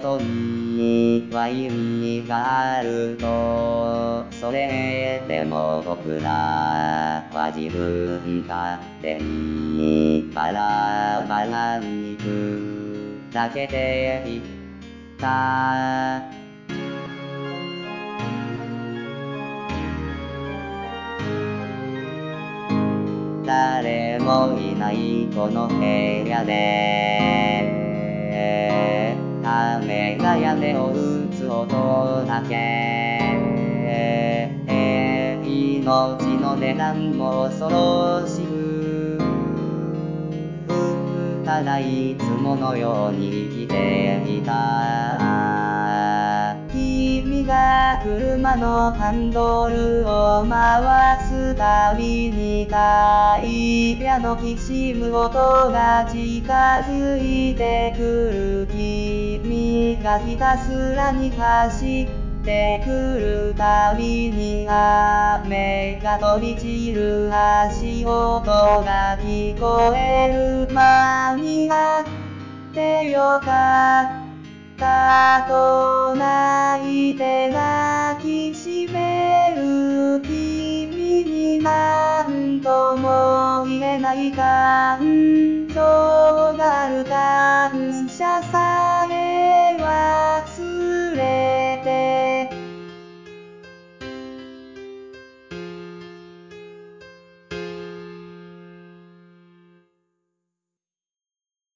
外には意味があると、それでも僕らは自分勝手にバラバラにふざけていた。誰もいないこの部屋で、雨が屋根を打つ音だけ、命の値段も恐ろしく、ただいつものように生きていた。君が車のハンドルを回すたびにタイヤのきしむ音が近づいてくる。君がひたすらに走ってくるたびに雨が飛び散る足音が聞こえる。間に合ってよかったと泣いて泣きしめる。君になんとも言えない感情がある。感謝さ